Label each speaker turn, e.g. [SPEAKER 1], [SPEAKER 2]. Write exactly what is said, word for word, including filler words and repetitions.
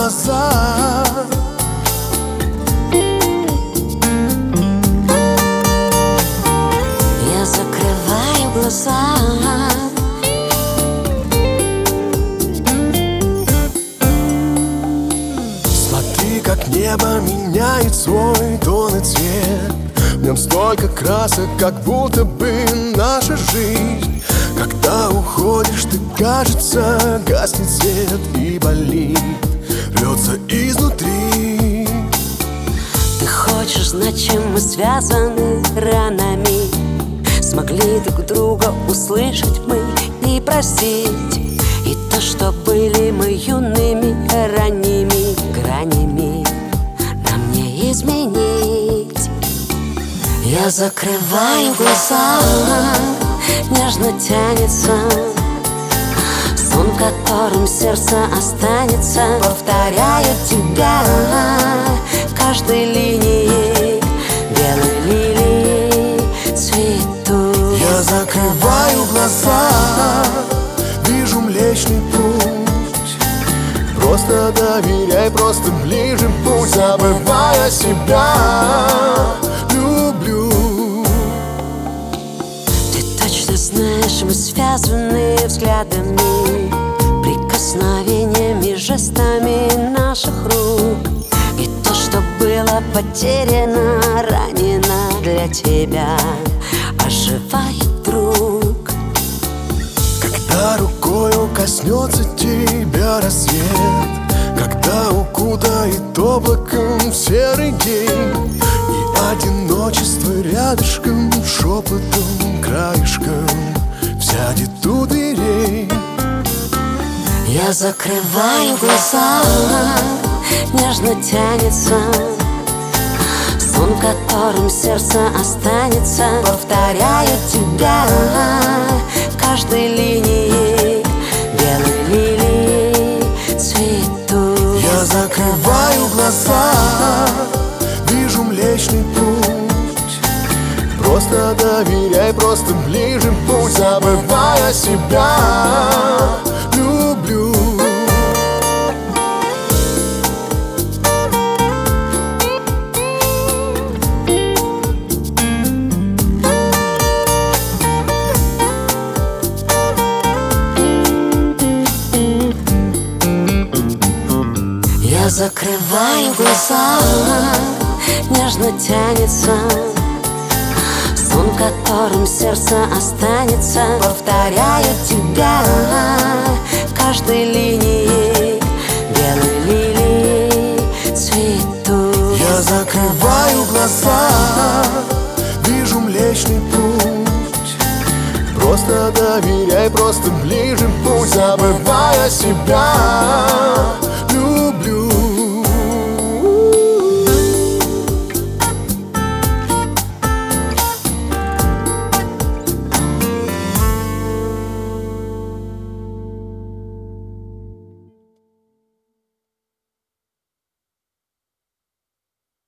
[SPEAKER 1] глаза.
[SPEAKER 2] Я закрываю глаза.
[SPEAKER 1] Смотри, как небо меняет свой тон и цвет. В нем столько красок, как будто бы наша жизнь. Когда уходишь, ты, кажется, гаснет свет и болит, рвется изнутри.
[SPEAKER 2] Ты хочешь знать, чем мы связаны ранами? Смогли друг друга услышать мы и простить. И то, что были мы юными ранними гранями, нам не изменить. Я закрываю глаза, нежно тянется сон, в котором сердце останется. Повторяю тебя каждой линией белой лилии цветут.
[SPEAKER 1] Я закрываю глаза, вижу Млечный Путь. Просто доверяй, просто ближе будь, забывая себя. Люблю.
[SPEAKER 2] Ты точно знаешь, мы связаны взглядами, прикосновениями, жестами наших рук. И то, что было потеряно, ранено для тебя, оживает вдруг.
[SPEAKER 1] Когда рукою коснется тебя рассвет, когда укутает облаком в серый день, и одиночество рядышком, шепотом, краешком сядет у дверей.
[SPEAKER 2] Я закрываю глаза, нежно тянется сон, в котором сердце останется. Повторяю тебя каждой линией белой лилии цветут.
[SPEAKER 1] Я закрываю глаза, вижу Млечный Путь. Просто доверяй, просто ближе будь, забывая себя. Люблю.
[SPEAKER 2] Я закрываю глаза, нежно тянется сон, в котором сердце останется. Повторяю тебя каждой линией белой лилии цветут.
[SPEAKER 1] Я закрываю глаза, вижу Млечный Путь. Просто доверяй, просто ближе будь, забывая себя.